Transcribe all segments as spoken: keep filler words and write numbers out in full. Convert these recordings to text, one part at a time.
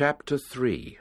Chapter three.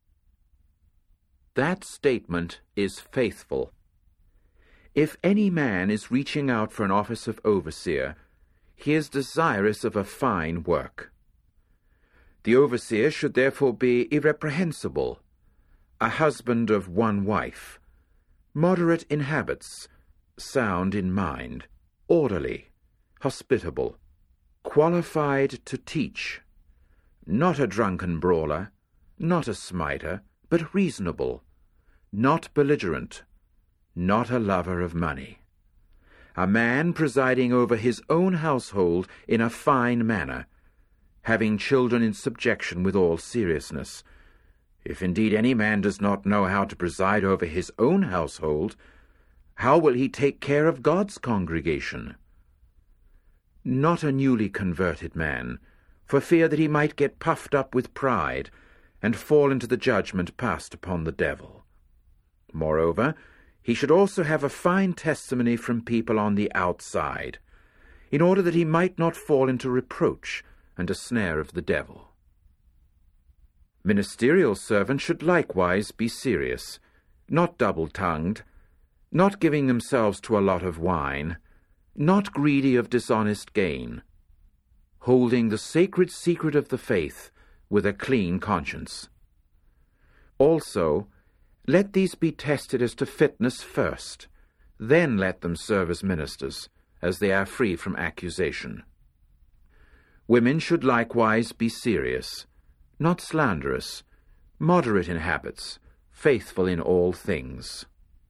That statement is faithful. If any man is reaching out for an office of overseer, he is desirous of a fine work. The overseer should therefore be irreprehensible, a husband of one wife, moderate in habits, sound in mind, orderly, hospitable, qualified to teach, not a drunken brawler, not a smiter, but reasonable, not belligerent, not a lover of money. A man presiding over his own household in a fine manner, having children in subjection with all seriousness. If indeed any man does not know how to preside over his own household, how will he take care of God's congregation? Not a newly converted man, for fear that he might get puffed up with pride and fall into the judgment passed upon the devil. Moreover, he should also have a fine testimony from people on the outside, in order that he might not fall into reproach and a snare of the devil. Ministerial servants should likewise be serious, not double-tongued, not giving themselves to a lot of wine, not greedy of dishonest gain, holding the sacred secret of the faith with a clean conscience. Also, let these be tested as to fitness first, then let them serve as ministers, as they are free from accusation. Women should likewise be serious, not slanderous, moderate in habits, faithful in all things.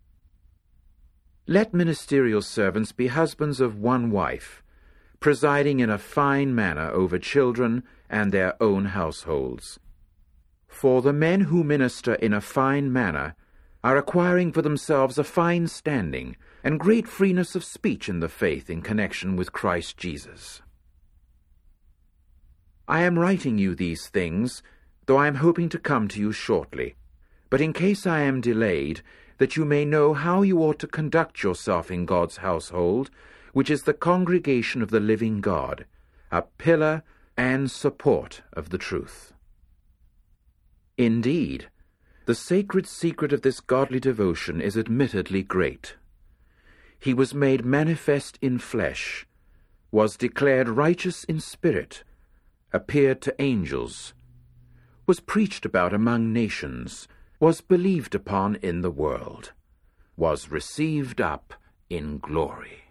Let ministerial servants be husbands of one wife, presiding in a fine manner over children and their own households. For the men who minister in a fine manner are acquiring for themselves a fine standing and great freeness of speech in the faith in connection with Christ Jesus. I am writing you these things, though I am hoping to come to you shortly, but in case I am delayed, that you may know how you ought to conduct yourself in God's household, which is the congregation of the living God, a pillar and support of the truth. Indeed, the sacred secret of this godly devotion is admittedly great. He was made manifest in flesh, was declared righteous in spirit, appeared to angels, was preached about among nations, was believed upon in the world, was received up in glory.